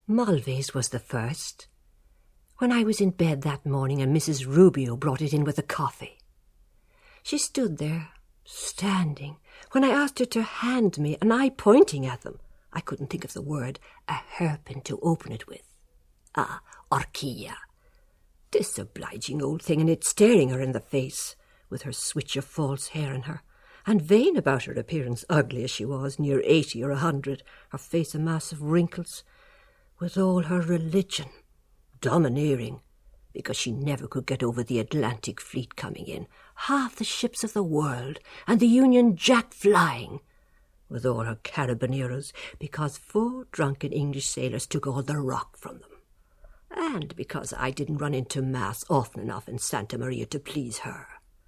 Mulvey's was the first. When I was in bed that morning and Mrs. Rubio brought it in with the coffee. She stood there, standing, when I asked her to hand me, and I pointing at them. I couldn't think of the word, a hairpin to open it with. Ah, orquilla. Disobliging old thing, and it staring her in the face, with her switch of false hair in her, and vain about her appearance, ugly as she was, near 80 or 100, her face a mass of wrinkles, with all her religion, domineering, because she never could get over the Atlantic fleet coming in, half the ships of the world, and the Union Jack flying, with all her carabineros, because 4 drunken English sailors took all the rock from them, and because I didn't run into Mass often enough in Santa Maria to please her,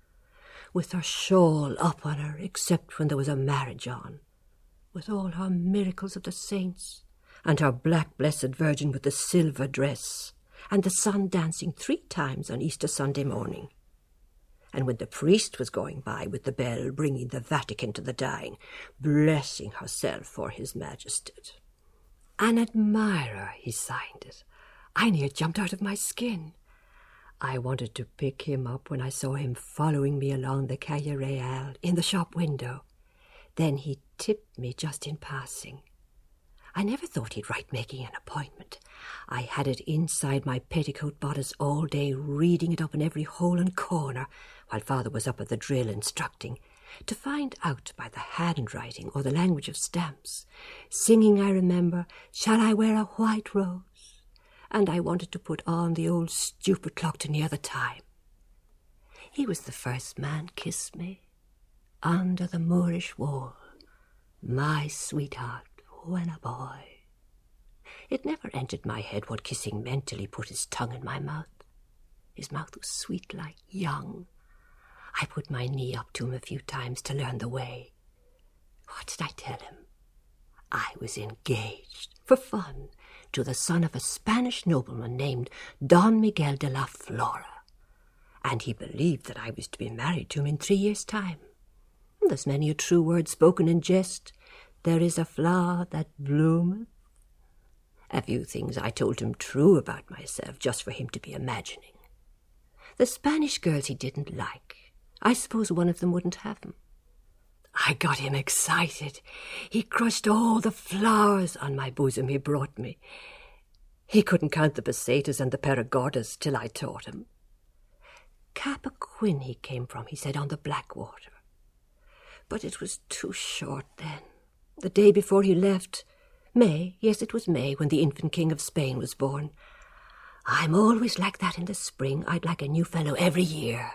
with her shawl up on her, except when there was a marriage on, with all her miracles of the saints, and her black blessed Virgin with the silver dress, and the sun dancing 3 times on Easter Sunday morning. And when the priest was going by with the bell bringing the Vatican to the dying, blessing herself for his majesty. An admirer, he signed it. I near jumped out of my skin. I wanted to pick him up when I saw him following me along the Calle Real in the shop window. Then he tipped me just in passing. I never thought he'd write making an appointment. I had it inside my petticoat bodice all day, reading it up in every hole and corner, while Father was up at the drill instructing, to find out by the handwriting or the language of stamps, singing, I remember, "Shall I wear a white rose?" And I wanted to put on the old stupid clock to near the time. He was the first man kissed me, under the Moorish wall, my sweetheart, when a boy. It never entered my head what kissing meant till he put his tongue in my mouth. His mouth was sweet like young. I put my knee up to him a few times to learn the way. What did I tell him? I was engaged, for fun, to the son of a Spanish nobleman named Don Miguel de la Flora, and he believed that I was to be married to him in 3 years' time. There's many a true word spoken in jest. There is a flower that bloometh. A few things I told him true about myself, just for him to be imagining. The Spanish girls he didn't like. I suppose one of them wouldn't have him. I got him excited. He crushed all the flowers on my bosom he brought me. He couldn't count the pesetas and the perigordas till I taught him. Capaquin he came from, he said, on the Blackwater. But it was too short then. The day before he left, May, yes, it was May, when the infant king of Spain was born. I'm always like that in the spring. I'd like a new fellow every year.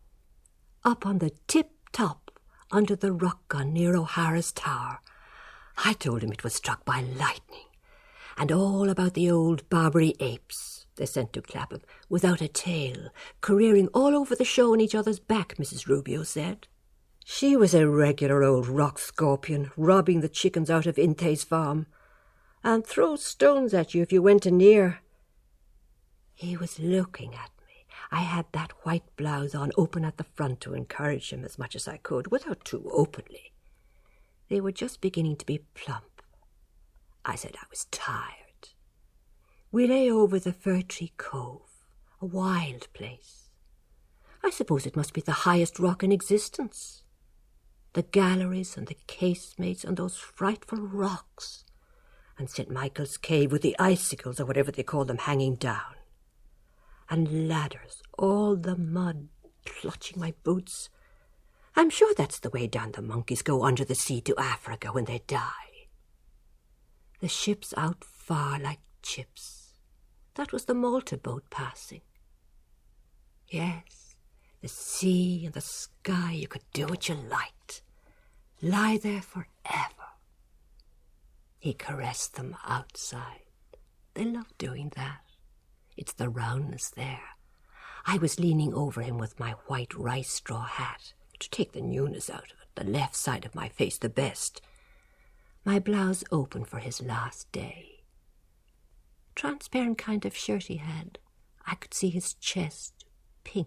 Up on the tip-top, under the rock gun near O'Hara's Tower, I told him it was struck by lightning, and all about the old Barbary apes they sent to Clapham, without a tail, careering all over the show on each other's back, Mrs. Rubio said. She was a regular old rock scorpion, robbing the chickens out of Inthe's farm, and throw stones at you if you went near. He was looking at me. I had that white blouse on open at the front to encourage him as much as I could, without too openly. They were just beginning to be plump. I said I was tired. We lay over the Fir Tree Cove, a wild place. I suppose it must be the highest rock in existence. The galleries and the casemates and those frightful rocks, and St. Michael's Cave with the icicles or whatever they call them hanging down, and ladders, all the mud clutching my boots. I'm sure that's the way down the monkeys go under the sea to Africa when they die. The ships out far like chips. That was the Malta boat passing. Yes, the sea and the sky, you could do what you liked. Lie there forever. He caressed them outside. They love doing that. It's the roundness there. I was leaning over him with my white rice straw hat to take the newness out of it, the left side of my face the best. My blouse open for his last day. Transparent kind of shirt he had. I could see his chest, pink.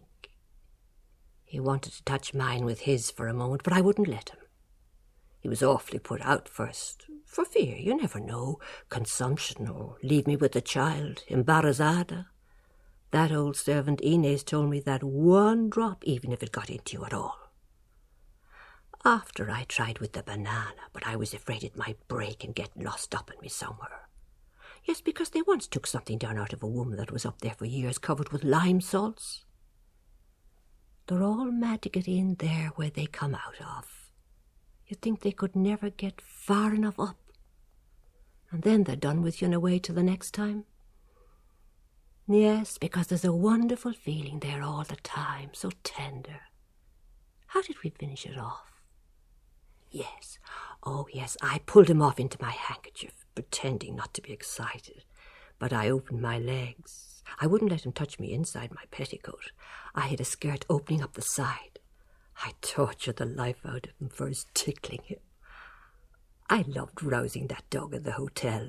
He wanted to touch mine with his for a moment, but I wouldn't let him. He was awfully put out first, For fear, you never know, consumption or leave me with the child, embarazada. That old servant Inez told me that one drop, even if it got into you at all. After I tried with the banana, but I was afraid it might break and get lost up in me somewhere. Yes, because they once took something down out of a woman that was up there for years, covered with lime salts. They're all mad to get in there where they come out of. You'd think they could never get far enough up. And then they're done with you and away till the next time. Yes, because there's a wonderful feeling there all the time, so tender. How did we finish it off? Yes, oh yes, I pulled him off into my handkerchief, pretending not to be excited. But I opened my legs. I wouldn't let him touch me inside my petticoat. I had a skirt opening up the side. I tortured the life out of him, first tickling him. I loved rousing that dog in the hotel.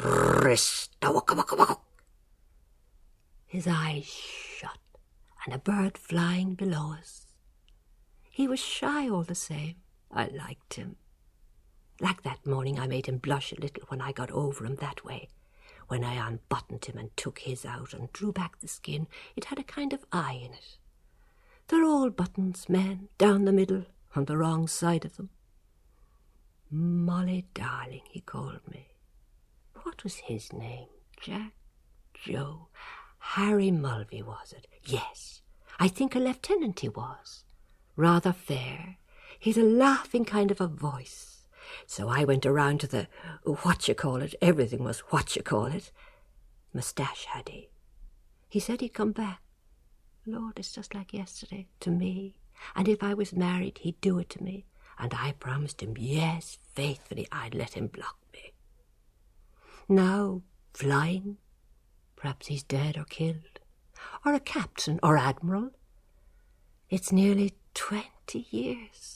His eyes shut, and a bird flying below us. He was shy all the same. I liked him. Like that morning I made him blush a little when I got over him that way. When I unbuttoned him and took his out and drew back the skin, it had a kind of eye in it. They're all buttons, men, down the middle, on the wrong side of them. Molly darling, he called me. What was his name? Jack? Joe? Harry Mulvey, was it? Yes, I think a lieutenant he was. Rather fair. He'd a laughing kind of a voice. So I went around to the what-you-call-it. Everything was what-you-call-it. Moustache had he. He said he'd come back. Lord, it's just like yesterday to me. And if I was married, he'd do it to me. And I promised him, yes, faithfully, I'd let him block me. Now, flying. Perhaps he's dead or killed. Or a captain or admiral. It's nearly 20 years.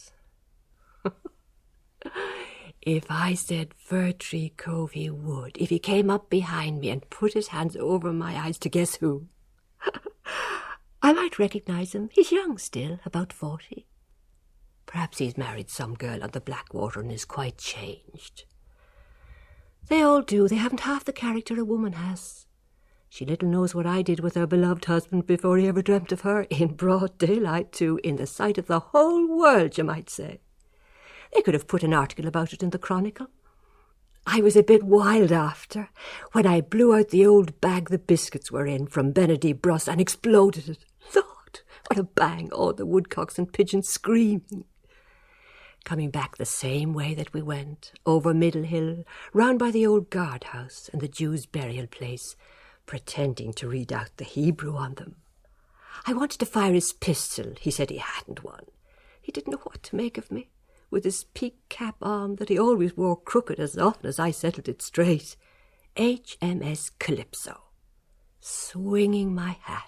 If I said Fir Tree Cove he would, if he came up behind me and put his hands over my eyes to guess who, I might recognize him. He's young still, about 40. Perhaps he's married some girl on the Blackwater and is quite changed. They all do. They haven't half the character a woman has. She little knows what I did with her beloved husband before he ever dreamt of her, in broad daylight too, in the sight of the whole world, you might say. They could have put an article about it in the Chronicle. I was a bit wild after, when I blew out the old bag the biscuits were in from Benedy Bruss and exploded it. Lord, what a bang, all the woodcocks and pigeons screaming. Coming back the same way that we went, over Middle Hill, round by the old guardhouse and the Jews' burial place, pretending to read out the Hebrew on them. I wanted to fire his pistol. He said he hadn't one. He didn't know what to make of me, with his peak cap on that he always wore crooked as often as I settled it straight. HMS Calypso. Swinging my hat.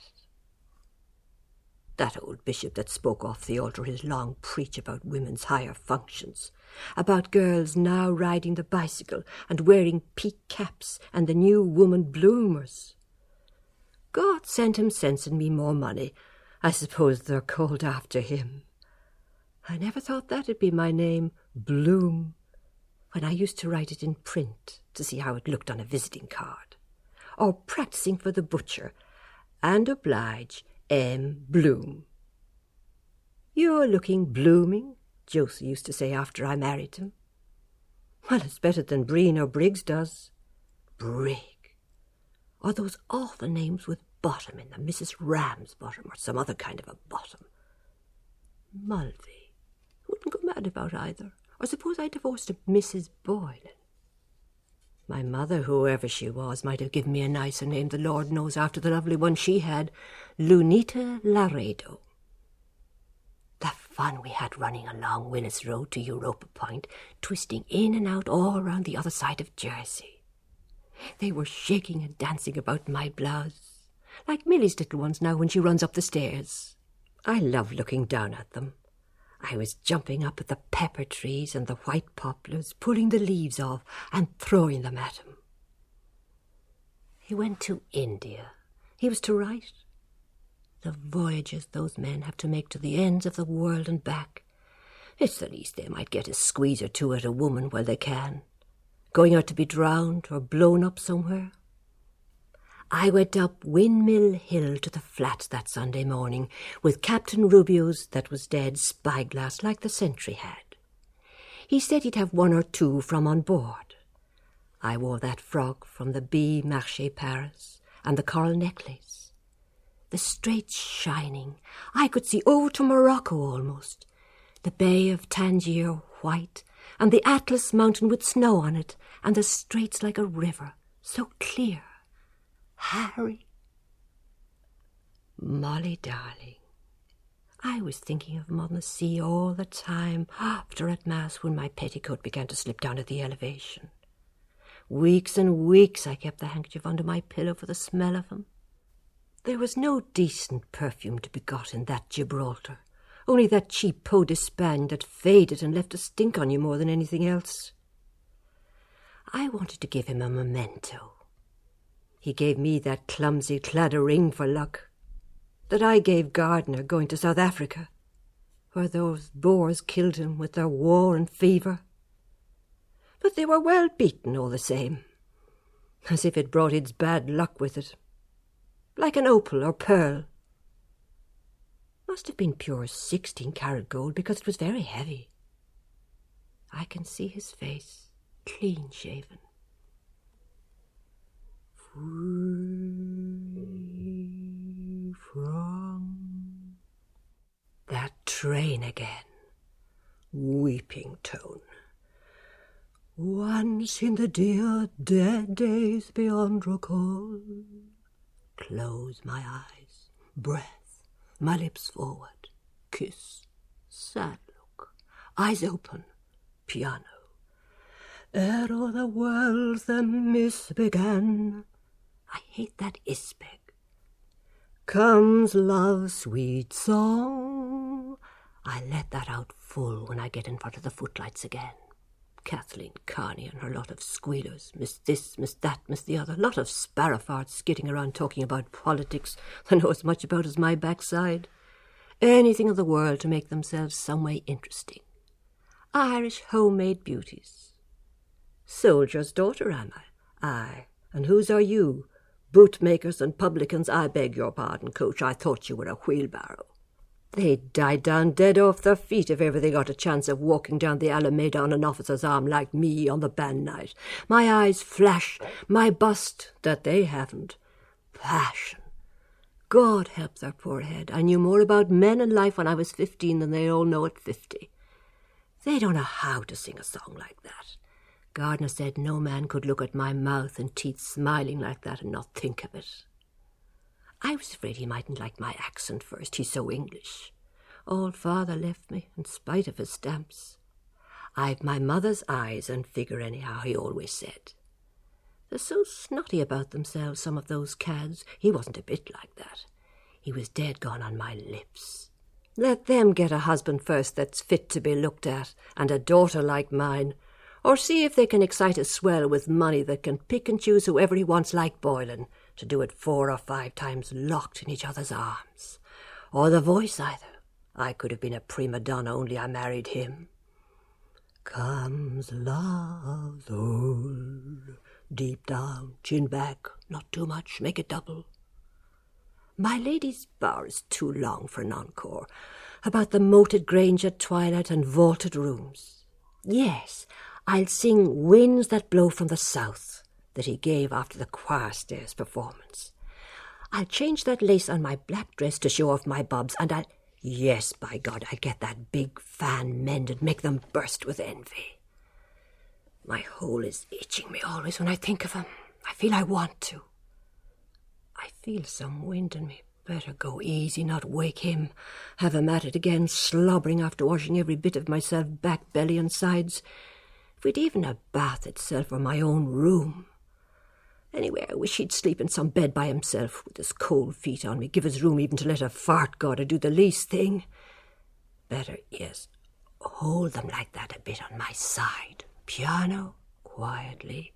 That old bishop that spoke off the altar his long preach about women's higher functions, about girls now riding the bicycle and wearing peak caps and the new woman bloomers. God sent him sense and me more money. I suppose they're called after him. I never thought that'd be my name, Bloom, when I used to write it in print to see how it looked on a visiting card, or practising for the butcher, and oblige M. Bloom. You're looking blooming, Josie used to say after I married him. Well, it's better than Breen or Briggs does. Brig. Or those awful names with bottom in them, Mrs. Ramsbottom or some other kind of a bottom. Mulvey. Wouldn't go mad about either. Or suppose I divorced a Mrs. Boylan. My mother, whoever she was, might have given me a nicer name, the Lord knows, after the lovely one she had, Lunita Laredo. The fun we had running along Willis Road to Europa Point, twisting in and out all round the other side of Jersey. They were shaking and dancing about my blouse, like Milly's little ones now when she runs up the stairs. I love looking down at them. I was jumping up at the pepper trees and the white poplars, pulling the leaves off and throwing them at him. He went to India. He was to write. The voyages those men have to make to the ends of the world and back. It's the least they might get a squeeze or two at a woman while they can. going out to be drowned or blown up somewhere. I went up Windmill Hill to the flats that Sunday morning with Captain Rubio's that was dead spyglass like the sentry had. He said he'd have 1 or 2 from on board. I wore that frock from the B. Marché Paris and the coral necklace. The straits shining. I could see over to Morocco almost. The Bay of Tangier white, and the Atlas mountain with snow on it, and the straits like a river, so clear. Harry. Molly, darling, I was thinking of him on the sea all the time after at Mass when my petticoat began to slip down at the elevation. Weeks and weeks I kept the handkerchief under my pillow for the smell of him. There was no decent perfume to be got in that Gibraltar, only that cheap peau d'Espagne that faded and left a stink on you more than anything else. I wanted to give him a memento. He gave me that clumsy cladder ring for luck that I gave Gardner going to South Africa, where those Boers killed him with their war and fever. But they were well beaten all the same, as if it brought its bad luck with it, like an opal or pearl. Must have been pure 16-carat gold because it was very heavy. I can see his face, clean-shaven. Free from that train again, weeping tone. Once in the dear dead days beyond recall. Close my eyes, breath, my lips forward, kiss, sad look, eyes open, piano. Ere all the world the miss began. I hate that ispeg. Comes love's sweet song. I let that out full when I get in front of the footlights again. Kathleen Carney and her lot of squealers, miss this, miss that, miss the other, lot of sparrowfarts skidding around talking about politics they know as much about as my backside. Anything in the world to make themselves some way interesting. Irish homemade beauties. Soldier's daughter, am I? Aye, and whose are you? Bootmakers and publicans, I beg your pardon, coach, I thought you were a wheelbarrow. They'd die down dead off their feet if ever they got a chance of walking down the Alameda on an officer's arm like me on the band night. My eyes flash, my bust, that they haven't. Passion. God help their poor head. I knew more about men and life when I was 15 than they all know at 50. They don't know how to sing a song like that. Gardner said no man could look at my mouth and teeth smiling like that and not think of it. I was afraid he mightn't like my accent first, he's so English. Old father left me, in spite of his stamps. I've my mother's eyes and figure anyhow, he always said. They're so snotty about themselves, some of those cads. He wasn't a bit like that. He was dead gone on my lips. Let them get a husband first that's fit to be looked at, and a daughter like mine, or see if they can excite a swell with money that can pick and choose whoever he wants like Boylan, to do it 4 or 5 times locked in each other's arms. Or the voice either. I could have been a prima donna, only I married him. Comes love's old, deep down, chin back, not too much, make it double. My lady's bower is too long for an encore, about the moated grange at twilight and vaulted rooms. Yes, I'll sing Winds That Blow from the South, that he gave after the choir stairs performance. I'll change that lace on my black dress to show off my bobs, and yes, by God, I'll get that big fan mended, make them burst with envy. My hole is itching me always when I think of him. I feel I want to. I feel some wind in me. Better go easy, not wake him. Have him at it again, slobbering after washing every bit of myself, back, belly and sides. If we'd even a bath itself or my own room. Anyway, I wish he'd sleep in some bed by himself with his cold feet on me, give his room even to let a fart god or do the least thing. Better, yes, hold them like that a bit on my side. Piano, quietly.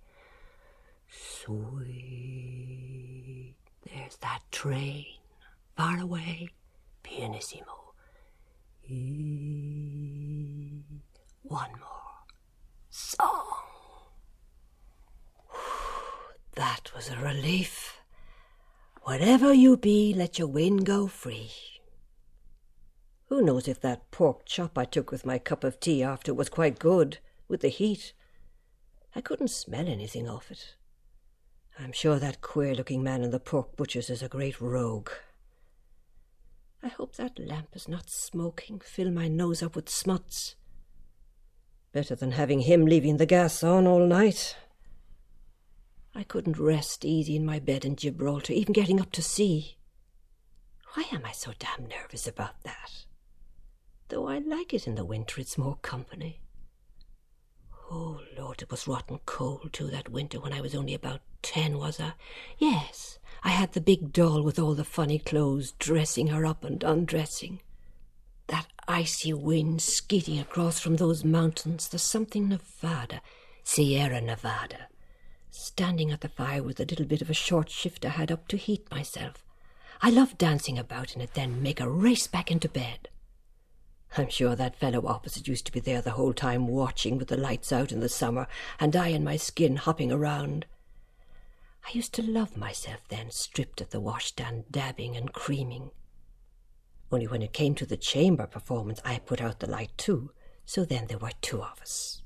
Sweet. There's that train, far away, pianissimo. One more. Song. That was a relief. Whatever you be, let your wind go free. Who knows if that pork chop I took with my cup of tea after was quite good, with the heat. I couldn't smell anything of it. I'm sure that queer-looking man in the pork butcher's is a great rogue. I hope that lamp is not smoking, fill my nose up with smuts. Better than having him leaving the gas on all night. I couldn't rest easy in my bed in Gibraltar, even getting up to sea. Why am I so damn nervous about that? Though I like it in the winter, it's more company. Oh, Lord, it was rotten cold, too, that winter when I was only about 10, was I? Yes, I had the big doll with all the funny clothes, dressing her up and undressing. That icy wind skidding across from those mountains, the something Nevada, Sierra Nevada. Standing at the fire with a little bit of a short shift I had up to heat myself. I loved dancing about in it, then make a race back into bed. I'm sure that fellow opposite used to be there the whole time watching with the lights out in the summer, and I in my skin hopping around. I used to love myself then, stripped at the washstand, dabbing and creaming. Only when it came to the chamber performance, I put out the light too, so then there were two of us.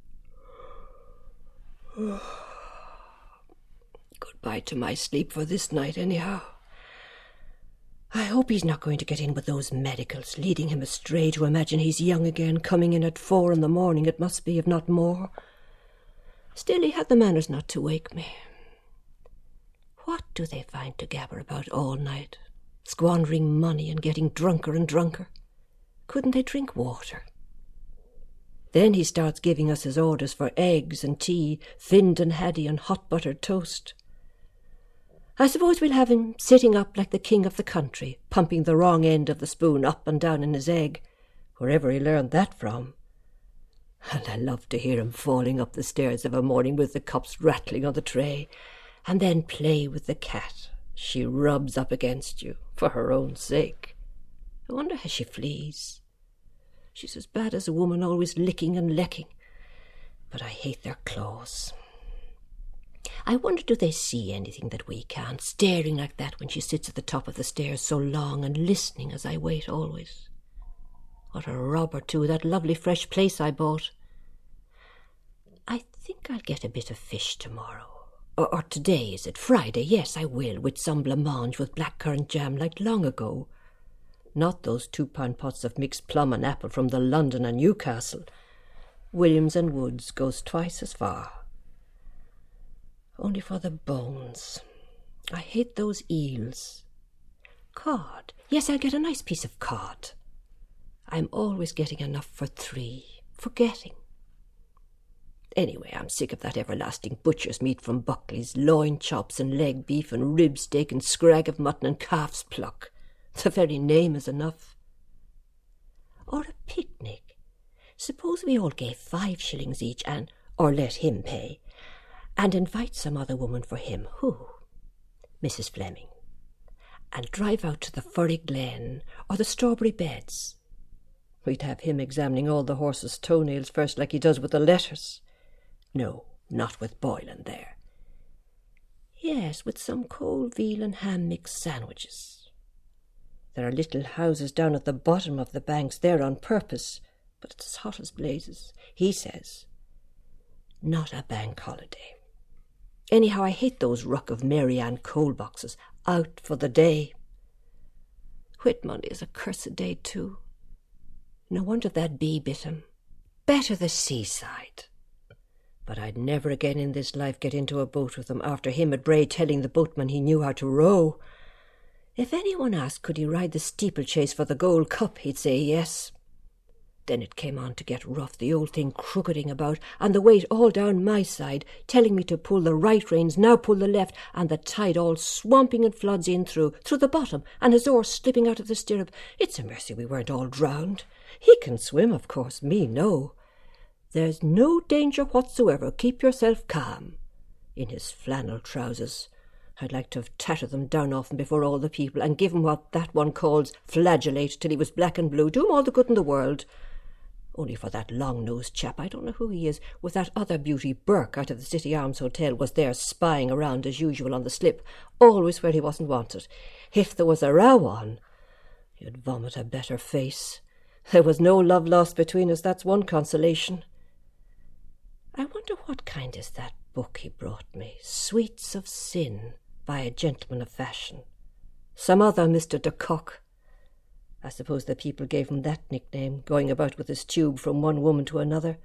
Goodbye to my sleep for this night, anyhow. I hope he's not going to get in with those medicals, leading him astray to imagine he's young again, coming in at 4 in the morning, it must be, if not more. Still, he had the manners not to wake me. What do they find to gabber about all night? Squandering money and getting drunker and drunker. Couldn't they drink water? Then he starts giving us his orders for eggs and tea, finned and haddy and hot buttered toast. I suppose we'll have him sitting up like the king of the country, pumping the wrong end of the spoon up and down in his egg, wherever he learned that from. And I love to hear him falling up the stairs of a morning with the cups rattling on the tray, and then play with the cat she rubs up against you, for her own sake. I wonder how she flees. She's as bad as a woman, always licking and lecking. But I hate their claws. I wonder, do they see anything that we can't, staring like that when she sits at the top of the stairs so long and listening as I wait always. What a robber, too, that lovely fresh place I bought. I think I'll get a bit of fish tomorrow. Or today, is it? Friday? Yes, I will, with some blancmange with blackcurrant jam like long ago. Not those 2-pound pots of mixed plum and apple from the London and Newcastle. Williams and Woods goes twice as far. Only for the bones. I hate those eels. Cod. Yes, I'll get a nice piece of cod. I'm always getting enough for 3, forgetting. Anyway, I'm sick of that everlasting butcher's meat from Buckley's, loin chops and leg beef and rib steak and scrag of mutton and calf's pluck. The very name is enough. Or a picnic. Suppose we all gave 5 shillings each or let him pay, and invite some other woman for him. Who? Mrs. Fleming. And drive out to the Furry Glen or the Strawberry Beds. We'd have him examining all the horses' toenails first like he does with the letters. No, not with Boylan there. Yes, with some cold veal and ham mixed sandwiches. There are little houses down at the bottom of the banks there on purpose, but it's as hot as blazes. He says, not a bank holiday. Anyhow, I hate those ruck of Mary Ann coal boxes. Out for the day. Whit Monday is a cursed day, too. No wonder that bee bit him. Better the seaside. But I'd never again in this life get into a boat with him after him at Bray telling the boatman he knew how to row. If anyone asked could he ride the steeplechase for the Gold Cup, he'd say yes. Then it came on to get rough, the old thing crooketing about, and the weight all down my side, telling me to pull the right reins, now pull the left, and the tide all swamping in floods in through the bottom, and his oar slipping out of the stirrup. It's a mercy we weren't all drowned. He can swim, of course, me no. There's no danger whatsoever, keep yourself calm. In his flannel trousers. I'd like to have tattered them down off him before all the people, and give him what that one calls flagellate till he was black and blue. Do him all the good in the world. Only for that long-nosed chap, I don't know who he is, with that other beauty Burke out of the City Arms Hotel was there spying around as usual on the slip, always where he wasn't wanted. If there was a row on, you'd vomit a better face. There was no love lost between us, that's one consolation. I wonder what kind is that book he brought me, Sweets of Sin, by a gentleman of fashion. Some other Mr. de Kock. I suppose the people gave him that nickname, going about with his tube from one woman to another.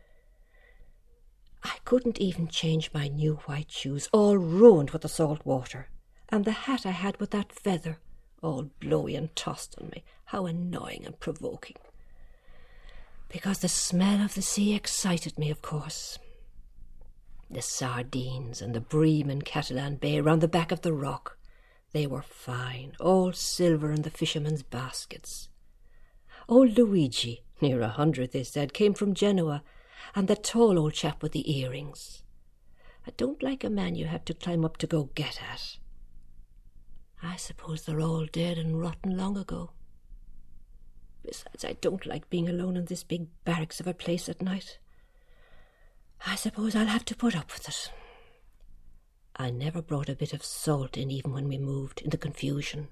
I couldn't even change my new white shoes, all ruined with the salt water, and the hat I had with that feather, all blowy and tossed on me. How annoying and provoking. Because the smell of the sea excited me, of course. The sardines and the bream in Catalan Bay round the back of the rock, they were fine, all silver in the fishermen's baskets. Old Luigi, near 100, they said, came from Genoa, and the tall old chap with the earrings. I don't like a man you have to climb up to go get at. I suppose they're all dead and rotten long ago. Besides, I don't like being alone in this big barracks of a place at night. I suppose I'll have to put up with it. I never brought a bit of salt in even when we moved, in the confusion.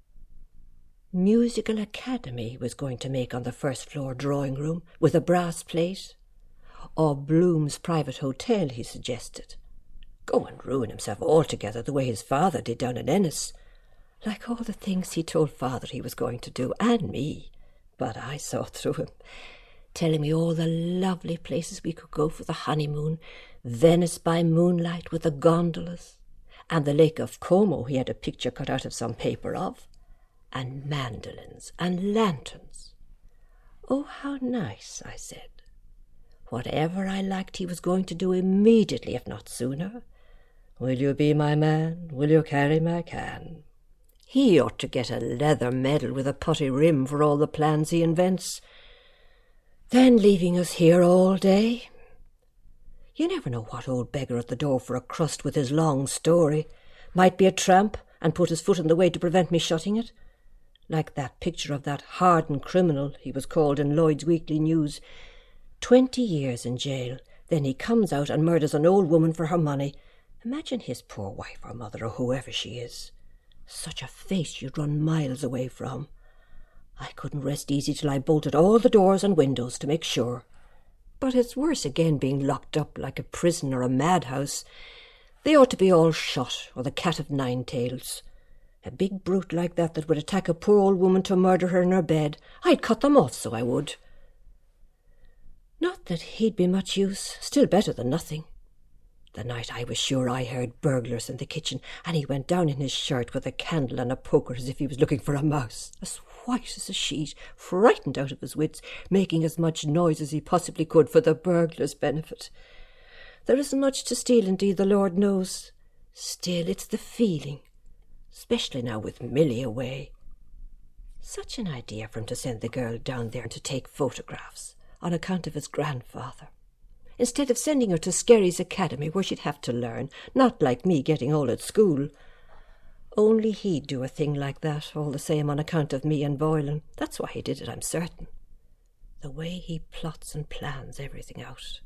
Musical Academy was going to make on the first floor drawing room, with a brass plate. Or Bloom's private hotel, he suggested. Go and ruin himself altogether the way his father did down in Ennis. Like all the things he told father he was going to do, and me. But I saw through him, telling me all the lovely places we could go for the honeymoon, Venice by moonlight with the gondolas, and the Lake of Como he had a picture cut out of some paper of, and mandolins and lanterns. Oh, how nice, I said. Whatever I liked he was going to do immediately, if not sooner. Will you be my man? Will you carry my can? He ought to get a leather medal with a putty rim for all the plans he invents. Then leaving us here all day. You never know what old beggar at the door for a crust with his long story. Might be a tramp and put his foot in the way to prevent me shutting it. Like that picture of that hardened criminal, he was called in Lloyd's Weekly News. 20 years in jail, then he comes out and murders an old woman for her money. Imagine his poor wife or mother or whoever she is. Such a face you'd run miles away from. I couldn't rest easy till I bolted all the doors and windows to make sure. But it's worse again being locked up like a prison or a madhouse. They ought to be all shot, or the cat of nine tails. A big brute like that would attack a poor old woman to murder her in her bed, I'd cut them off, so I would. Not that he'd be much use, still better than nothing. The night I was sure I heard burglars in the kitchen, and he went down in his shirt with a candle and a poker as if he was looking for a mouse, as white as a sheet, frightened out of his wits, making as much noise as he possibly could for the burglars' benefit. There isn't much to steal, indeed, the Lord knows. Still, it's the feeling, especially now with Milly away. Such an idea for him to send the girl down there to take photographs, on account of his grandfather, instead of sending her to Skerry's Academy where she'd have to learn, not like me getting all at school. Only he'd do a thing like that, all the same, on account of me and Boylan. That's why he did it, I'm certain. The way he plots and plans everything out.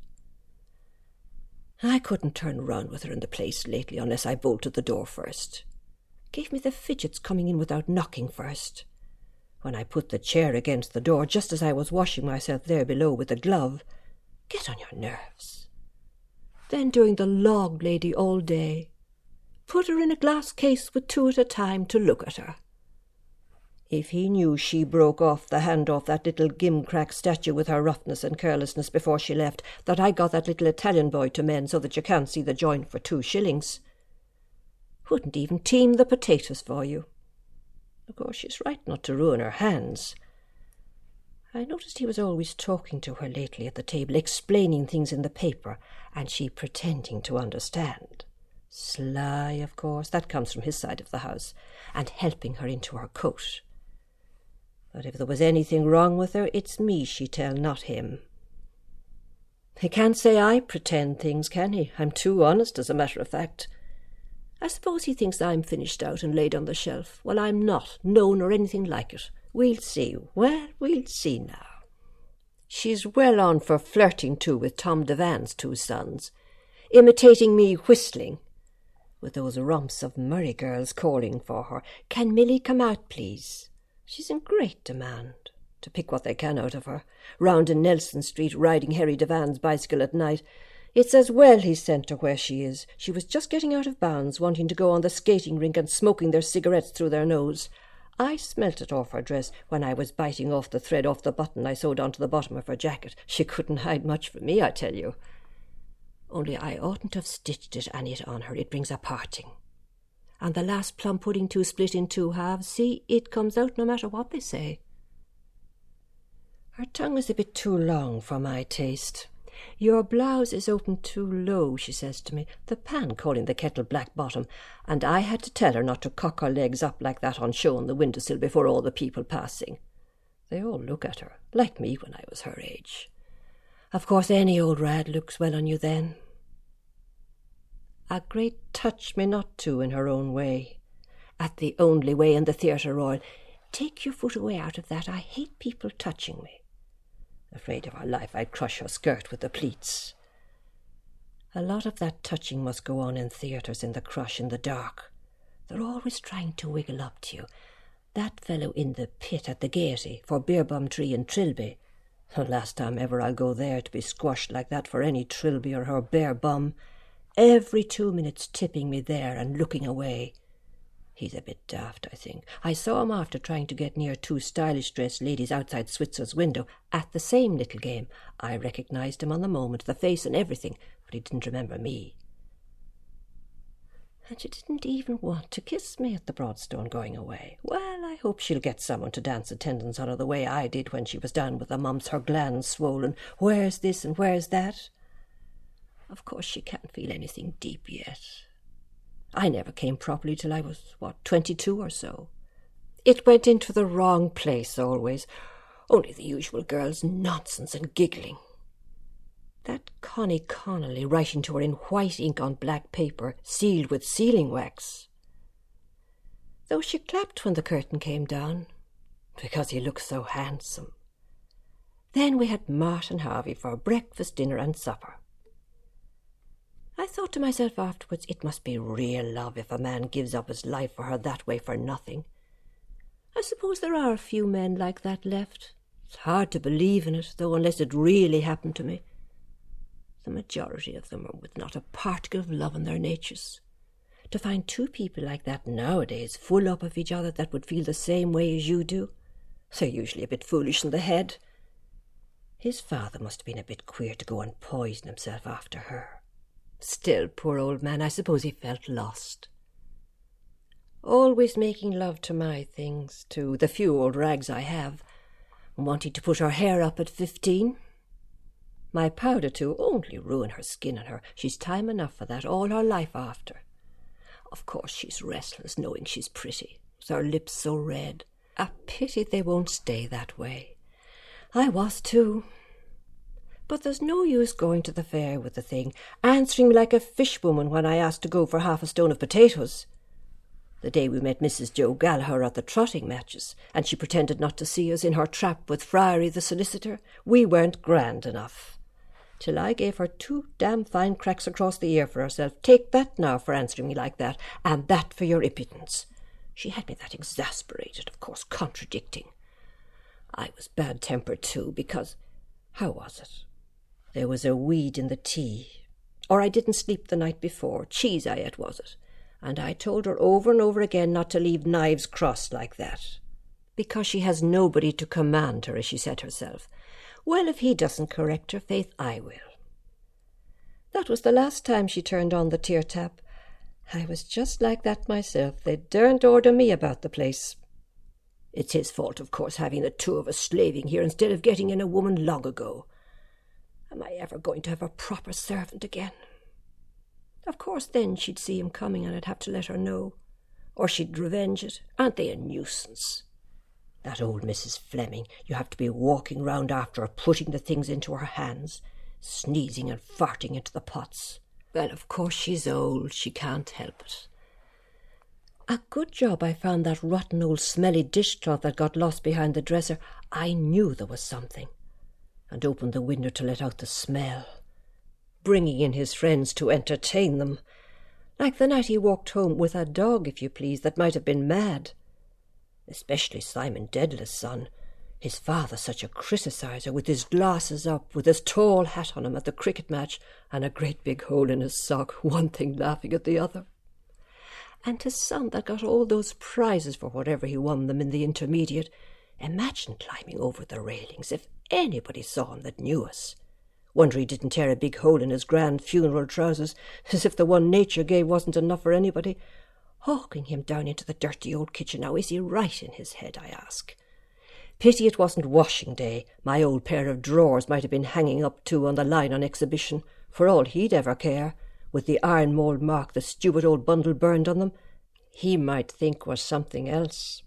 I couldn't turn round with her in the place lately unless I bolted the door first. Gave me the fidgets coming in without knocking first. When I put the chair against the door, just as I was washing myself there below with a glove, get on your nerves. Then doing the log lady all day. Put her in a glass case with two at a time to look at her. If he knew she broke off the hand off that little gimcrack statue with her roughness and carelessness before she left, that I got that little Italian boy to mend so that you can't see the joint for 2 shillings. Wouldn't even team the potatoes for you. Of course, she's right not to ruin her hands. I noticed he was always talking to her lately at the table, explaining things in the paper, and she pretending to understand. Sly, of course, that comes from his side of the house, and helping her into her coat. But if there was anything wrong with her, it's me she'd tell, not him. He can't say I pretend things, can he? I'm too honest, as a matter of fact. I suppose he thinks I'm finished out and laid on the shelf. Well, I'm not, no, nor anything like it. We'll see. Well, we'll see now. She's well on for flirting too with Tom Devan's 2 sons, imitating me whistling, with those rumps of Murray girls calling for her. Can Milly come out, please? She's in great demand, to pick what they can out of her, round in Nelson Street riding Harry Devan's bicycle at night. It's as well he sent her where she is. She was just getting out of bounds, wanting to go on the skating rink and smoking their cigarettes through their nose. I smelt it off her dress when I was biting off the thread off the button I sewed onto the bottom of her jacket. She couldn't hide much from me, I tell you. Only I oughtn't to have stitched it and it on her. It brings a parting. And the last plum pudding too split in 2 halves, see, it comes out no matter what they say. Her tongue is a bit too long for my taste. Your blouse is opened too low, she says to me, the pan calling the kettle black bottom, and I had to tell her not to cock her legs up like that on show on the windowsill before all the people passing. They all look at her, like me when I was her age. Of course any old rad looks well on you then. A great touch me not to in her own way, at the only way in the Theatre Royal. Take your foot away out of that. I hate people touching me. Afraid of her life, I'd crush her skirt with the pleats. A lot of that touching must go on in theatres in the crush in the dark. They're always trying to wiggle up to you. That fellow in the pit at the Gaiety for Beerbum Tree in Trilby. The last time ever I'll go there to be squashed like that for any Trilby or her bare bum. Every 2 minutes tipping me there and looking away. He's a bit daft, I think. I saw him after trying to get near 2 stylish-dressed ladies outside Switzer's window at the same little game. I recognised him on the moment, the face and everything, but he didn't remember me. And she didn't even want to kiss me at the Broadstone going away. Well, I hope she'll get someone to dance attendance on her the way I did when she was down with the mumps, her glands swollen. Where's this and where's that? Of course she can't feel anything deep yet. I never came properly till I was, 22 or so. It went into the wrong place always. Only the usual girl's nonsense and giggling. That Connie Connolly writing to her in white ink on black paper, sealed with sealing wax. Though she clapped when the curtain came down, because he looked so handsome. Then we had Martin Harvey for breakfast, dinner and supper. I thought to myself afterwards, it must be real love if a man gives up his life for her that way for nothing. I suppose there are a few men like that left. It's hard to believe in it, though, unless it really happened to me. The majority of them are with not a particle of love in their natures. To find 2 people like that nowadays, full up of each other, that would feel the same way as you do, they're usually a bit foolish in the head. His father must have been a bit queer to go and poison himself after her. Still, poor old man, I suppose he felt lost. Always making love to my things, to the few old rags I have, wanting to put her hair up at 15. My powder, too, only ruin her skin and her. She's time enough for that all her life after. Of course she's restless, knowing she's pretty, with her lips so red. A pity they won't stay that way. I was, too. But there's no use going to the fair with the thing, answering me like a fishwoman when I asked to go for half a stone of potatoes. The day we met Mrs. Joe Gallagher at the trotting matches, and she pretended not to see us in her trap with Friary the solicitor, we weren't grand enough. Till I gave her 2 damn fine cracks across the ear for herself. Take that now for answering me like that, and that for your impudence. She had me that exasperated, of course, contradicting. I was bad-tempered too, because... how was it? There was a weed in the tea. Or I didn't sleep the night before. Cheese I ate, was it? And I told her over and over again not to leave knives crossed like that. Because she has nobody to command her, as she said herself. Well, if he doesn't correct her, faith, I will. That was the last time she turned on the tear tap. I was just like that myself. They daren't order me about the place. It's his fault, of course, having the 2 of us slaving here instead of getting in a woman long ago. Am I ever going to have a proper servant again? Of course, then she'd see him coming and I'd have to let her know. Or she'd revenge it. Aren't they a nuisance? That old Mrs. Fleming, you have to be walking round after her, putting the things into her hands, sneezing and farting into the pots. Well, of course she's old, she can't help it. A good job I found that rotten old smelly dishcloth that got lost behind the dresser. I knew there was something. and opened the window to let out the smell, bringing in his friends to entertain them, like the night he walked home with a dog, if you please, that might have been mad. Especially Simon Dedalus' son, his father such a criticizer, with his glasses up, with his tall hat on him at the cricket match, and a great big hole in his sock, one thing laughing at the other. And his son that got all those prizes for whatever he won them in the intermediate. Imagine climbing over the railings, if anybody saw him that knew us. Wonder he didn't tear a big hole in his grand funeral trousers, as if the one nature gave wasn't enough for anybody. Hawking him down into the dirty old kitchen. Now, is he right in his head, I ask? Pity it wasn't washing day. My old pair of drawers might have been hanging up too on the line on exhibition, for all he'd ever care, with the iron mould mark the stupid old bundle burned on them. He might think was something else.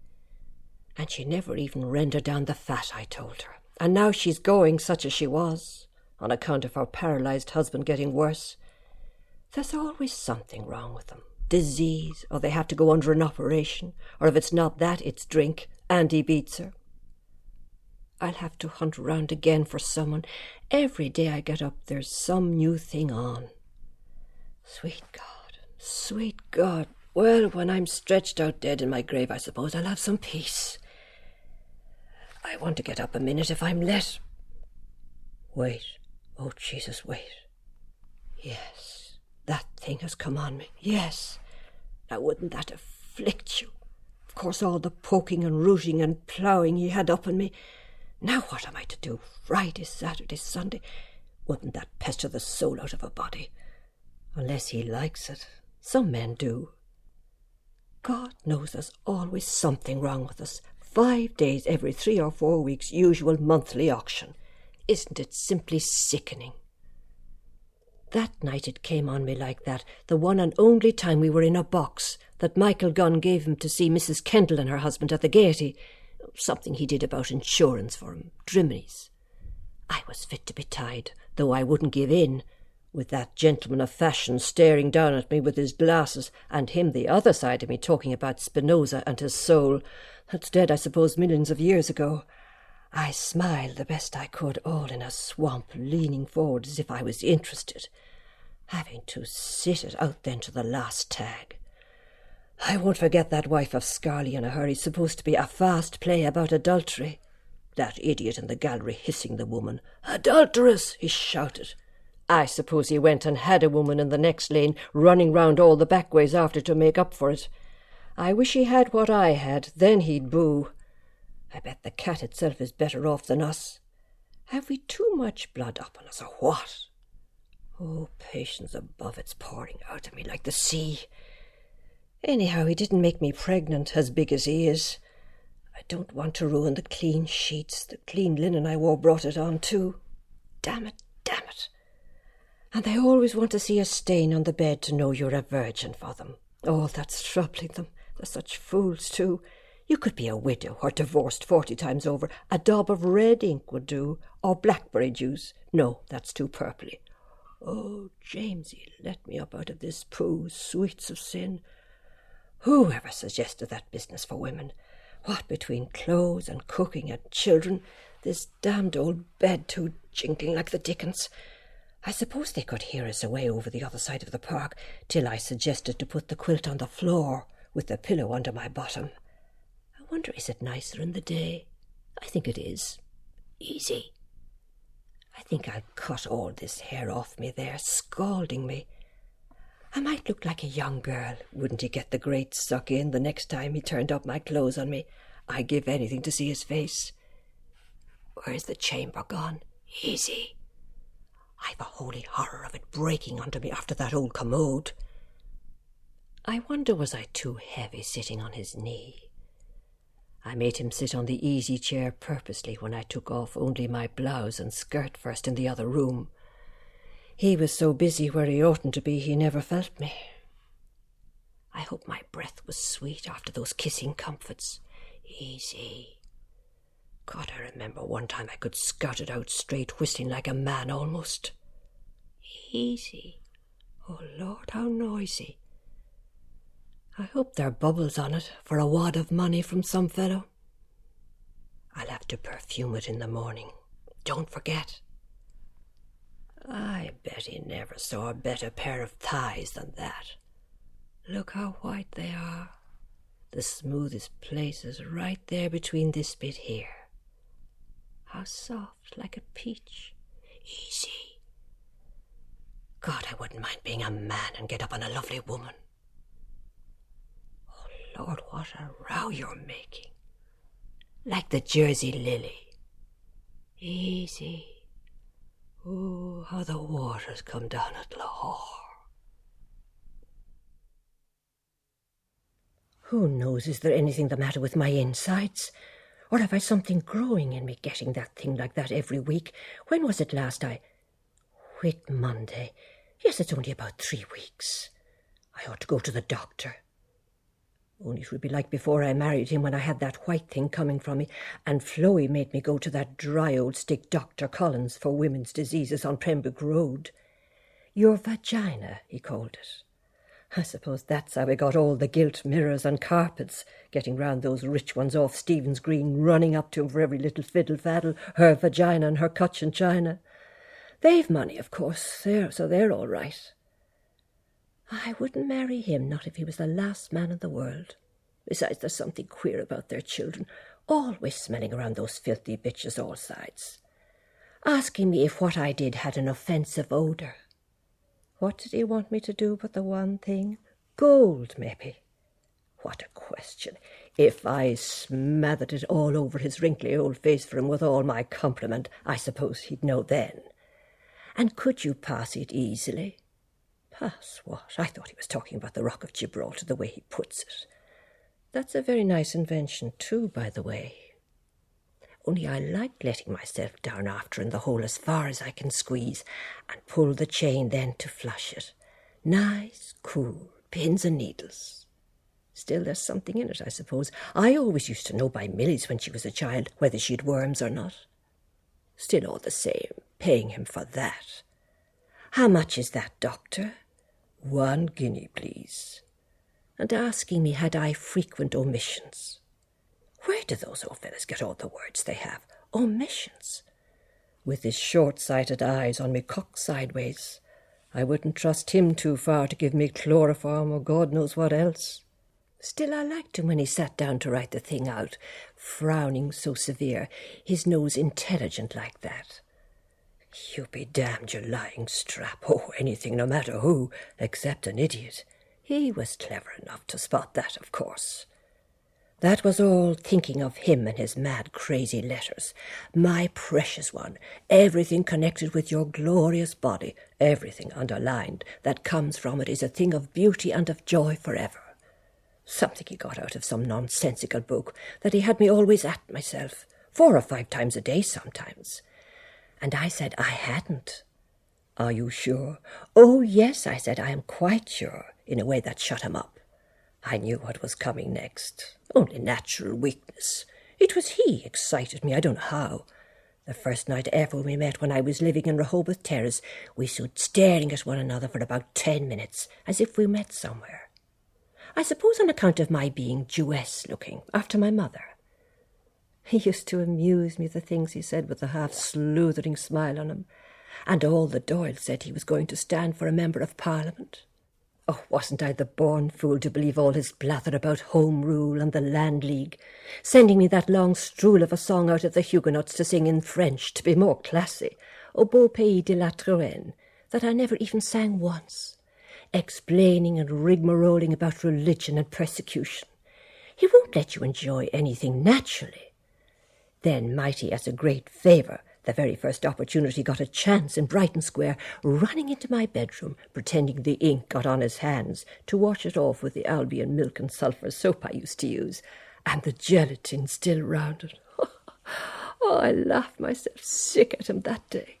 And she never even rendered down the fat, I told her. And now she's going, such as she was, on account of her paralysed husband getting worse. There's always something wrong with them. Disease, or they have to go under an operation, or if it's not that, it's drink, and he beats her. I'll have to hunt round again for someone. Every day I get up, there's some new thing on. Sweet God, sweet God. Well, when I'm stretched out dead in my grave, I suppose I'll have some peace. I want to get up a minute if I'm let. Wait. Oh, Jesus, wait. Yes, that thing has come on me. Yes. Now, wouldn't that afflict you? Of course, all the poking and rooting and ploughing he had up on me. Now what am I to do? Friday, Saturday, Sunday. Wouldn't that pester the soul out of a body? Unless he likes it. Some men do. God knows there's always something wrong with us. 5 days every 3 or 4 weeks, usual monthly auction. Isn't it simply sickening? That night it came on me like that, the one and only time we were in a box that Michael Gunn gave him to see Mrs. Kendall and her husband at the Gaiety. Something he did about insurance for him, Driminies. I was fit to be tied, though I wouldn't give in, with that gentleman of fashion staring down at me with his glasses, and him the other side of me talking about Spinoza and his soul. That's dead, I suppose, millions of years ago. I smiled the best I could, all in a swamp, leaning forward as if I was interested, having to sit it out then to the last tag. I won't forget that wife of Scarley in a hurry, supposed to be a fast play about adultery. That idiot in the gallery hissing the woman. "Adulteress!" he shouted. I suppose he went and had a woman in the next lane, running round all the back ways after to make up for it. I wish he had what I had, then he'd boo. I bet the cat itself is better off than us. Have we too much blood up on us, or what? Oh, patience above, it's pouring out of me like the sea. Anyhow, he didn't make me pregnant, as big as he is. I don't want to ruin the clean sheets. The clean linen I wore brought it on, too. Damn it, damn it. And they always want to see a stain on the bed to know you're a virgin for them. Oh, that's troubling them. They're such fools, too. You could be a widow or divorced 40 times over. A daub of red ink would do, or blackberry juice. No, that's too purply. Oh, Jamesy, let me up out of this poo, sweets of sin. Whoever suggested that business for women? What between clothes and cooking and children, this damned old bed too jinking like the dickens. I suppose they could hear us away over the other side of the park, till I suggested to put the quilt on the floor with the pillow under my bottom. I wonder, is it nicer in the day? I think it is. Easy. I think I'll cut all this hair off me there, scalding me. I might look like a young girl. Wouldn't he get the great suck in the next time he turned up my clothes on me? I'd give anything to see his face. Where's the chamber gone? Easy. I've a holy horror of it breaking under me after that old commode. I wonder, was I too heavy sitting on his knee? I made him sit on the easy chair purposely when I took off only my blouse and skirt first in the other room. He was so busy where he oughtn't to be, he never felt me. I hope my breath was sweet after those kissing comforts. Easy. God, I remember one time I could scout it out straight, whistling like a man almost. Easy. Oh, Lord, how noisy. I hope there are bubbles on it for a wad of money from some fellow. I'll have to perfume it in the morning. don't forget. I bet he never saw a better pair of thighs than that. Look how white they are. The smoothest places right there between this bit here. How soft, like a peach. Easy. God, I wouldn't mind being a man and get up on a lovely woman. Oh, Lord, what a row you're making. Like the Jersey lily. Easy. Oh, how the waters come down at Lahore. Who knows, is there anything the matter with my insides? Or have I something growing in me, getting that thing like that every week? When was it last Whit Monday. Yes, it's only about 3 weeks. I ought to go to the doctor. Only it would be like before I married him, when I had that white thing coming from me, and Floey made me go to that dry old stick Dr. Collins for women's diseases on Pembroke Road. Your vagina, he called it. I suppose that's how we got all the gilt mirrors and carpets, getting round those rich ones off Stephen's Green, running up to him for every little fiddle-faddle, her vagina and her Cochin china. They've money, of course, so they're all right. I wouldn't marry him, not if he was the last man in the world. Besides, there's something queer about their children, always smelling around those filthy bitches all sides. Asking me if what I did had an offensive odour. What did he want me to do but the one thing? Gold, maybe. What a question. If I smothered it all over his wrinkly old face for him with all my compliment, I suppose he'd know then. And could you pass it easily? Pass what? I thought he was talking about the Rock of Gibraltar, the way he puts it. That's a very nice invention, too, by the way. Only I like letting myself down after in the hole as far as I can squeeze, and pull the chain then to flush it. Nice, cool, pins and needles. Still, there's something in it, I suppose. I always used to know by Milly's when she was a child whether she'd worms or not. Still, all the same, paying him for that. How much is that, doctor? 1 guinea, please. And asking me had I frequent omissions. Where do those old fellas get all the words they have? Omissions. With his short-sighted eyes on me cocked sideways, I wouldn't trust him too far to give me chloroform or God knows what else. Still, I liked him when he sat down to write the thing out, frowning so severe, his nose intelligent like that. You be damned, you lying strap. Oh, anything, no matter who, except an idiot. He was clever enough to spot that, of course. That was all thinking of him and his mad, crazy letters. My precious one, everything connected with your glorious body, everything underlined that comes from it is a thing of beauty and of joy forever. Something he got out of some nonsensical book that he had me always at myself, 4 or 5 times a day sometimes. And I said I hadn't. Are you sure? Oh, yes, I said, I am quite sure, in a way that shut him up. I knew what was coming next. Only natural weakness. It was he excited me, I don't know how. The first night ever we met when I was living in Rehoboth Terrace, we stood staring at one another for about 10 minutes, as if we met somewhere. I suppose on account of my being Jewess-looking, after my mother. He used to amuse me, the things he said with a half-sleuthering smile on him. And all the Doyles said he was going to stand for a Member of Parliament. Oh, wasn't I the born fool to believe all his blather about Home Rule and the Land League, sending me that long strool of a song out of the Huguenots to sing in French to be more classy, Au beau pays de la Touraine, that I never even sang once, explaining and rigmaroling about religion and persecution. He won't let you enjoy anything naturally. Then, mighty as a great favour, the very first opportunity got a chance in Brighton Square, running into my bedroom, pretending the ink got on his hands, to wash it off with the Albion milk and sulphur soap I used to use, and the gelatine still round it. Oh, I laughed myself sick at him that day.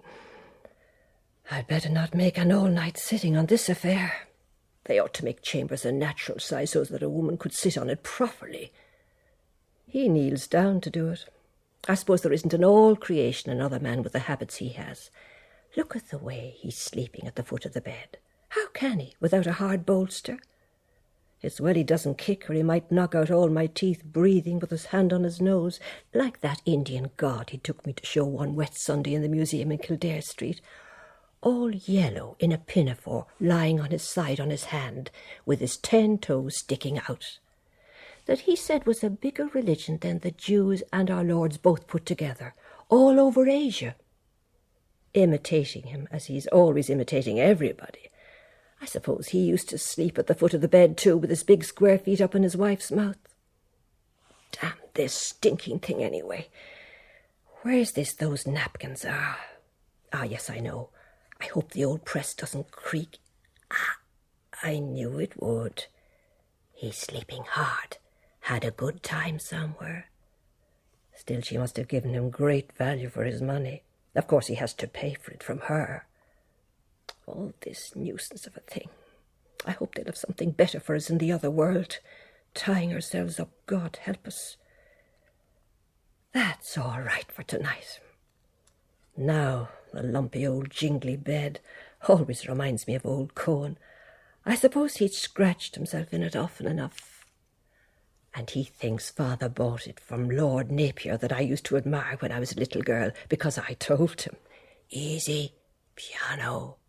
I'd better not make an all-night sitting on this affair. They ought to make chambers a natural size so that a woman could sit on it properly. He kneels down to do it. I suppose there isn't in all creation another man with the habits he has. Look at the way he's sleeping at the foot of the bed. How can he, without a hard bolster? It's well he doesn't kick, or he might knock out all my teeth breathing with his hand on his nose, like that Indian god he took me to show one wet Sunday in the museum in Kildare Street, all yellow in a pinafore, lying on his side on his hand, with his 10 toes sticking out, that he said was a bigger religion than the Jews and our Lords both put together, all over Asia. Imitating him, as he's always imitating everybody. I suppose he used to sleep at the foot of the bed, too, with his big square feet up in his wife's mouth. Damn this stinking thing, anyway. Where's this those napkins are? Ah, yes, I know. I hope the old press doesn't creak. Ah, I knew it would. He's sleeping hard. Had a good time somewhere. Still, she must have given him great value for his money. Of course, he has to pay for it from her. All this nuisance of a thing. I hope they'll have something better for us in the other world. Tying ourselves up, God help us. That's all right for tonight. Now, the lumpy old jingly bed always reminds me of old Cohen. I suppose he'd scratched himself in it often enough. And he thinks Father bought it from Lord Napier that I used to admire when I was a little girl, because I told him. Easy, piano.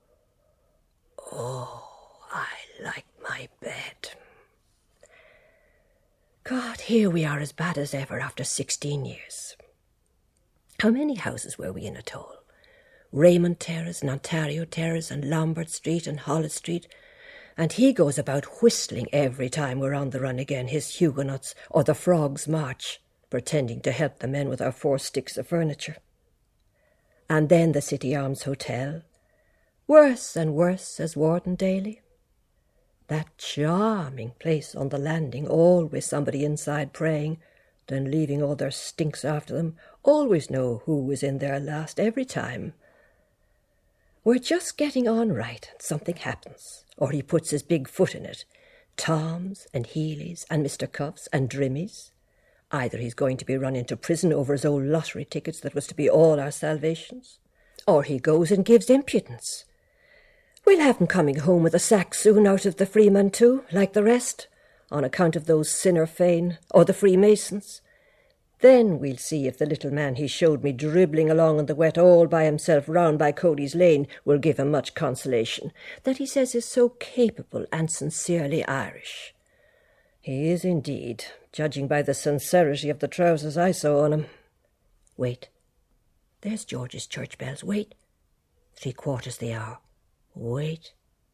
Oh, I like my bed. God, here we are as bad as ever after 16 years. How many houses were we in at all? Raymond Terrace and Ontario Terrace and Lombard Street and Hollis Street, and he goes about whistling every time we're on the run again, his Huguenots or the Frogs' March, pretending to help the men with our 4 sticks of furniture. And then the City Arms Hotel, worse and worse as Warden Daly. That charming place on the landing, always somebody inside praying, then leaving all their stinks after them, always know who was in there last every time. We're just getting on right, and something happens, or he puts his big foot in it. Toms and Healy's and Mr. Cuff's and Drimmy's. Either he's going to be run into prison over his old lottery tickets that was to be all our salvations, or he goes and gives impudence. We'll have him coming home with a sack soon out of the Freeman too, like the rest, on account of those Sinn Féin or the Freemasons. Then we'll see if the little man he showed me dribbling along in the wet all by himself round by Cody's Lane will give him much consolation, that he says is so capable and sincerely Irish. He is indeed, judging by the sincerity of the trousers I saw on him. Wait, there's George's church bells. Wait, 3/4 the hour. Wait,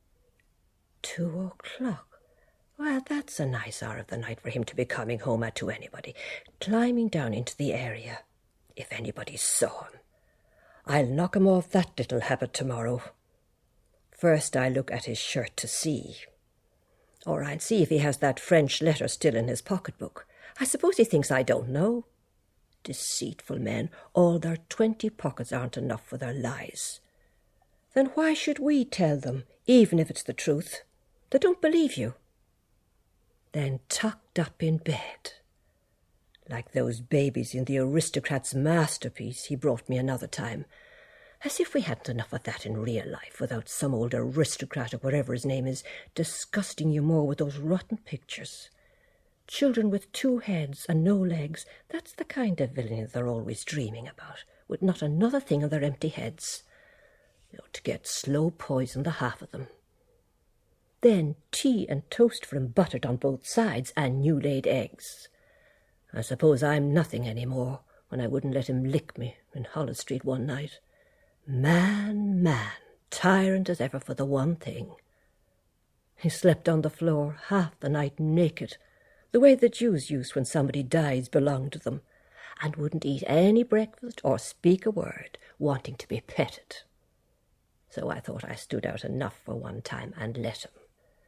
2 o'clock. Well, that's a nice hour of the night for him to be coming home at to anybody, climbing down into the area. If anybody saw him, I'll knock him off that little habit tomorrow. First I'll look at his shirt to see. Or I'll see if he has that French letter still in his pocketbook. I suppose he thinks I don't know. Deceitful men, all their 20 pockets aren't enough for their lies. Then why should we tell them, even if it's the truth? They don't believe you. Then tucked up in bed, like those babies in the aristocrat's masterpiece he brought me another time, as if we hadn't enough of that in real life without some old aristocrat or whatever his name is disgusting you more with those rotten pictures. Children with 2 heads and no legs, that's the kind of villainy they're always dreaming about, with not another thing in their empty heads. They ought to get slow poison, the half of them. Then tea and toast for him buttered on both sides, and new-laid eggs. I suppose I'm nothing any more when I wouldn't let him lick me in Hollis Street one night. Man, tyrant as ever for the one thing. He slept on the floor half the night naked, the way the Jews used when somebody dies belonged to them, and wouldn't eat any breakfast or speak a word, wanting to be petted. So I thought I stood out enough for one time and let him.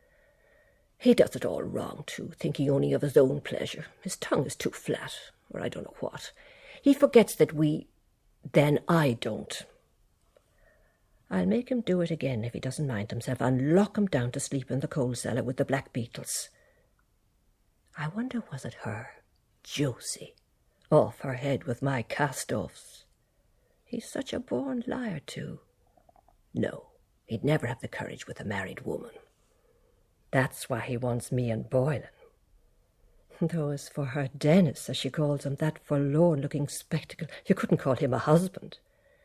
He does it all wrong, too, thinking only of his own pleasure. His tongue is too flat, or I don't know what. He forgets that then I don't. I'll make him do it again if he doesn't mind himself, and lock him down to sleep in the coal cellar with the black beetles. I wonder, was it her, Josie, off her head with my cast-offs? He's such a born liar, too. No, he'd never have the courage with a married woman. That's why he wants me and Boylan. Though as for her Dennis, as she calls him, that forlorn-looking spectacle, you couldn't call him a husband.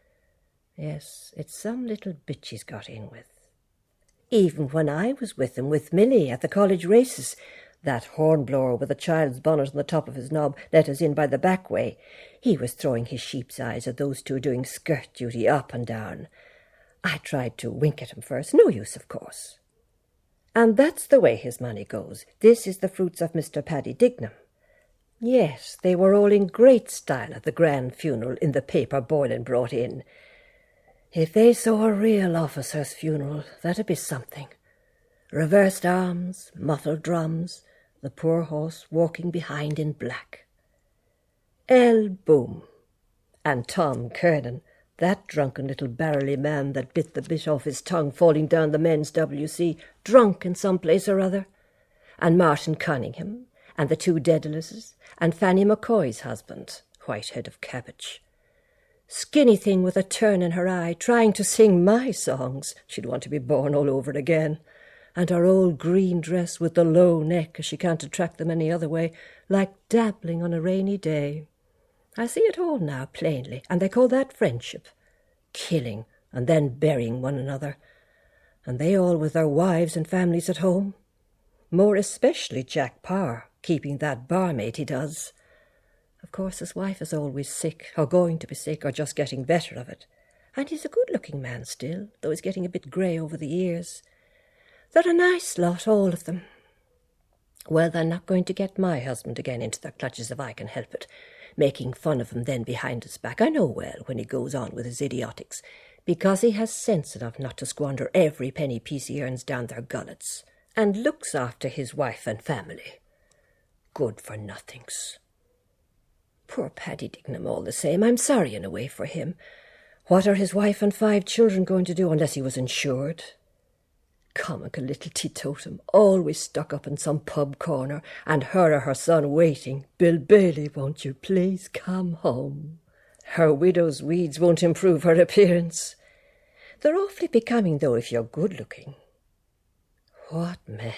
Yes, it's some little bitch he's got in with. Even when I was with him, with Millie, at the college races, that hornblower with a child's bonnet on the top of his knob let us in by the back way. He was throwing his sheep's eyes at those two doing skirt duty up and down. I tried to wink at him first. No use, of course. And that's the way his money goes. This is the fruits of Mr. Paddy Dignam. Yes, they were all in great style at the grand funeral in the paper Boylan brought in. If they saw a real officer's funeral, that'd be something. Reversed arms, muffled drums, the poor horse walking behind in black. El Boom, and Tom Kernan, that drunken little barrelly man that bit the bit off his tongue falling down the men's WC, drunk in some place or other, and Martin Cunningham, and the two Dedalus, and Fanny McCoy's husband, Whitehead of Cabbage. Skinny thing with a turn in her eye, trying to sing my songs. She'd want to be born all over again. And her old green dress with the low neck, as she can't attract them any other way, like dabbling on a rainy day. I see it all now, plainly, and they call that friendship. Killing, and then burying one another. And they all with their wives and families at home. More especially Jack Parr, keeping that barmaid he does. Of course, his wife is always sick, or going to be sick, or just getting better of it. And he's a good-looking man still, though he's getting a bit grey over the years. They're a nice lot, all of them. Well, they're not going to get my husband again into their clutches if I can help it, making fun of him then behind his back. I know well when he goes on with his idiotics, because he has sense enough not to squander every penny piece he earns down their gullets, and looks after his wife and family. Good-for-nothings. Poor Paddy Dignam all the same. I'm sorry in a way for him. What are his wife and 5 children going to do unless he was insured? Comical little teetotum, always stuck up in some pub corner, and her or her son waiting. Bill Bailey, won't you please come home? Her widow's weeds won't improve her appearance. They're awfully becoming, though, if you're good-looking. What men!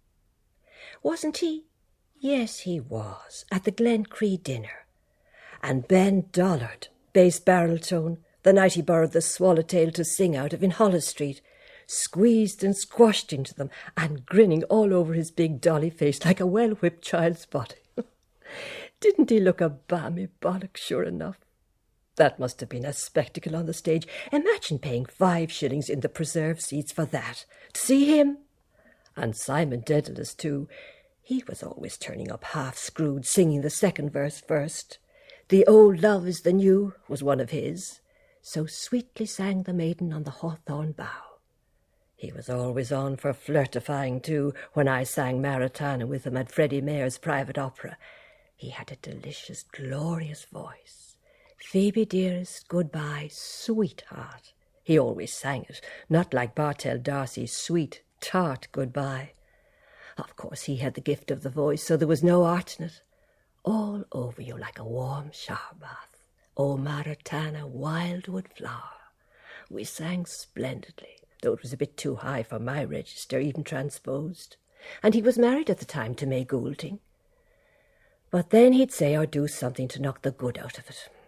Wasn't he? Yes, he was, at the Glencree dinner. And Ben Dollard, bass barrel tone, the night he borrowed the swallowtail to sing out of in Holles Street, squeezed and squashed into them, and grinning all over his big dolly face like a well-whipped child's body. Didn't he look a balmy bollock, sure enough? That must have been a spectacle on the stage. Imagine paying 5 shillings in the preserved seats for that. To see him? And Simon Dedalus, too. He was always turning up half-screwed, singing the second verse first. The old love is the new was one of his. So sweetly sang the maiden on the hawthorn bough. He was always on for flirtifying, too, when I sang Maritana with him at Freddie Mayer's private opera. He had a delicious, glorious voice. Phoebe, dearest, goodbye, sweetheart. He always sang it, not like Bartell D'Arcy's sweet, tart goodbye. Of course, he had the gift of the voice, so there was no art in it. All over you like a warm shower bath. O Maritana, wildwood flower. We sang splendidly, though it was a bit too high for my register, even transposed. And he was married at the time to May Goulding. But then he'd say or do something to knock the good out of it.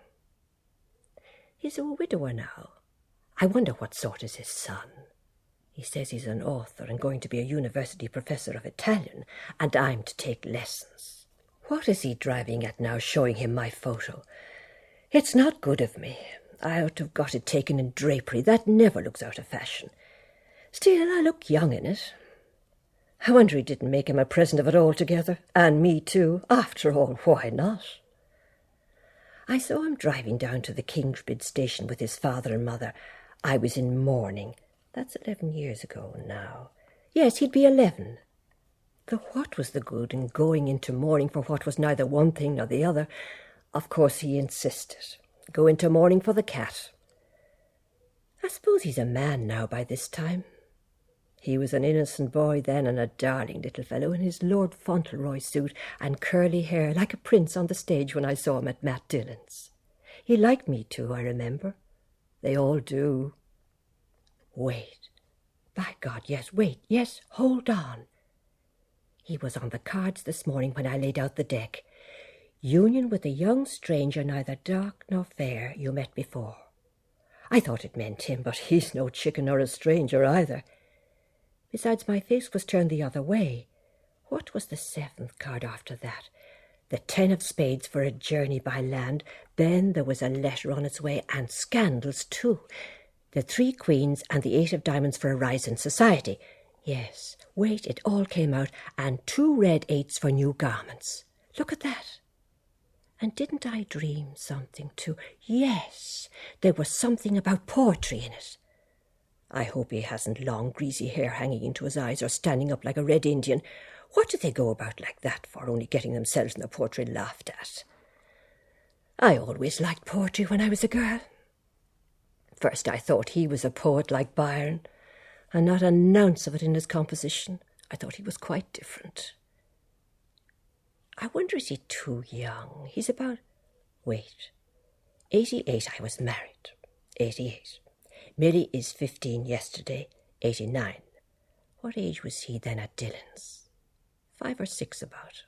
He's a widower now. I wonder what sort is his son. He says he's an author and going to be a university professor of Italian, and I'm to take lessons. What is he driving at now, showing him my photo? It's not good of me. I ought to have got it taken in drapery. That never looks out of fashion. Still, I look young in it. I wonder he didn't make him a present of it altogether, and me too. After all, why not? I saw him driving down to the Kingsbridge station with his father and mother. I was in mourning. That's 11 years ago now. Yes, he'd be 11. Though what was the good in going into mourning for what was neither one thing nor the other? Of course he insisted. Go into mourning for the cat. I suppose he's a man now by this time. He was an innocent boy then, and a darling little fellow in his Lord Fauntleroy suit and curly hair, like a prince on the stage when I saw him at Matt Dillon's. He liked me too, I remember. They all do. Wait. By God, yes, wait, yes, hold on. He was on the cards this morning when I laid out the deck. Union with a young stranger, neither dark nor fair, you met before. I thought it meant him, but he's no chicken nor a stranger either. Besides, my face was turned the other way. What was the 7th card after that? The 10 of spades for a journey by land. Then there was a letter on its way, and scandals too. The 3 queens and the 8 of diamonds for a rise in society. Yes, wait, it all came out, and 2 red 8s for new garments. Look at that. And didn't I dream something too? Yes, there was something about poetry in it. I hope he hasn't long, greasy hair hanging into his eyes or standing up like a red Indian. What do they go about like that for, only getting themselves and their poetry laughed at? I always liked poetry when I was a girl. First I thought he was a poet like Byron, and not an ounce of it in his composition. I thought he was quite different. I wonder, is he too young? He's about... Wait. 88 I was married. 88. Millie is 15 yesterday. 89. What age was he then at Dillon's? 5 or 6 about.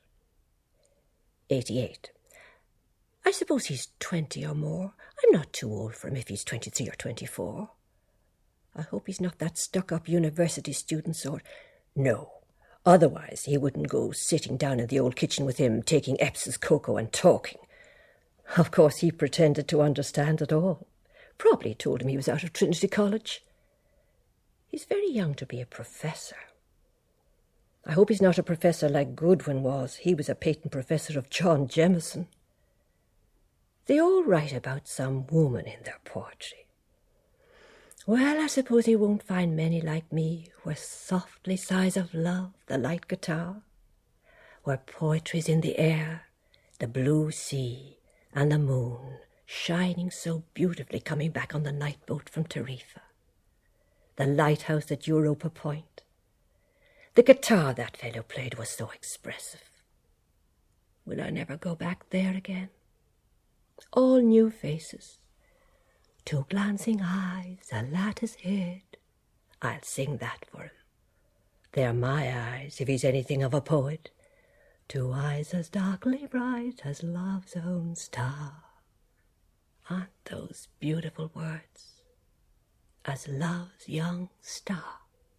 88. I suppose he's 20 or more. I'm not too old for him if he's 23 or 24. I hope he's not that stuck-up university student sort. No. Otherwise, he wouldn't go sitting down in the old kitchen with him, taking Eps's cocoa and talking. Of course, he pretended to understand it all. Probably told him he was out of Trinity College. He's very young to be a professor. I hope he's not a professor like Goodwin was. He was a patent professor of John Jemison. They all write about some woman in their poetry. Well, I suppose he won't find many like me, where softly sighs of love the light guitar, where poetry's in the air, the blue sea, and the moon shining so beautifully coming back on the night boat from Tarifa, the lighthouse at Europa Point. The guitar that fellow played was so expressive. Will I never go back there again? All new faces. 2 glancing eyes, a lattice head. I'll sing that for him. They're my eyes, if he's anything of a poet. 2 eyes as darkly bright as love's own star. Aren't those beautiful words? As love's young star.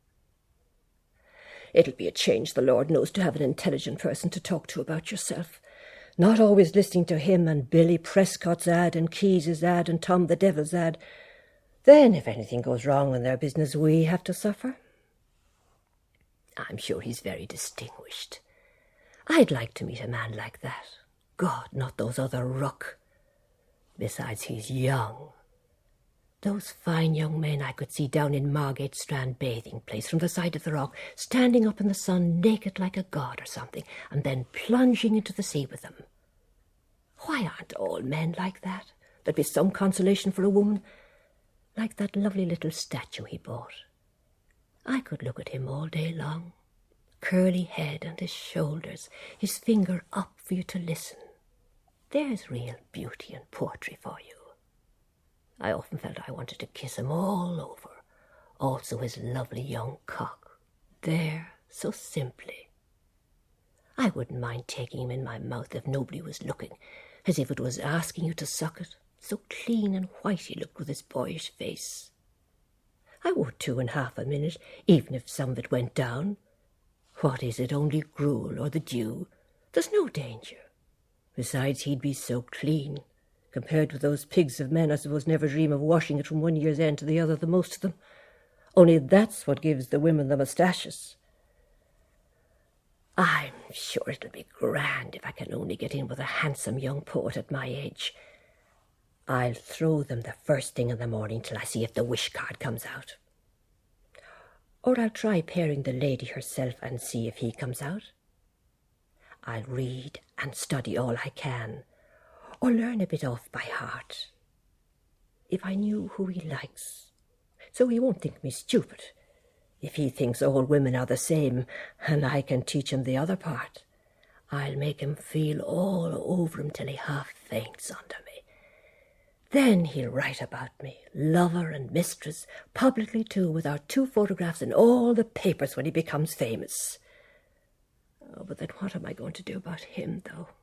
It'll be a change, the Lord knows, to have an intelligent person to talk to about yourself. Not always listening to him and Billy Prescott's ad and Keyes's ad and Tom the Devil's ad. Then, if anything goes wrong in their business, we have to suffer. I'm sure he's very distinguished. I'd like to meet a man like that. God, not those other ruck. Besides, he's young. Those fine young men I could see down in Margate Strand bathing place from the side of the rock, standing up in the sun naked like a god or something, and then plunging into the sea with them. Why aren't all men like that? There'd be some consolation for a woman, like that lovely little statue he bought. I could look at him all day long, curly head and his shoulders, his finger up for you to listen. There's real beauty and poetry for you. I often felt I wanted to kiss him all over, also his lovely young cock, there, so simply. I wouldn't mind taking him in my mouth if nobody was looking, as if it was asking you to suck it. So clean and white he looked with his boyish face. I would too in half a minute, even if some of it went down. What is it, only gruel or the dew? There's no danger. Besides, he'd be so clean. Compared with those pigs of men, I suppose never dream of washing it from one year's end to the other, the most of them. Only that's what gives the women the moustaches. I'm sure it'll be grand if I can only get in with a handsome young poet at my age. I'll throw them the first thing in the morning till I see if the wish card comes out. Or I'll try pairing the lady herself and see if he comes out. I'll read and study all I can, or learn a bit off by heart. If I knew who he likes, so he won't think me stupid. If he thinks all women are the same, and I can teach him the other part, I'll make him feel all over him till he half faints under me. Then he'll write about me, lover and mistress, publicly too, with our 2 photographs in all the papers when he becomes famous. Oh, but then what am I going to do about him, though?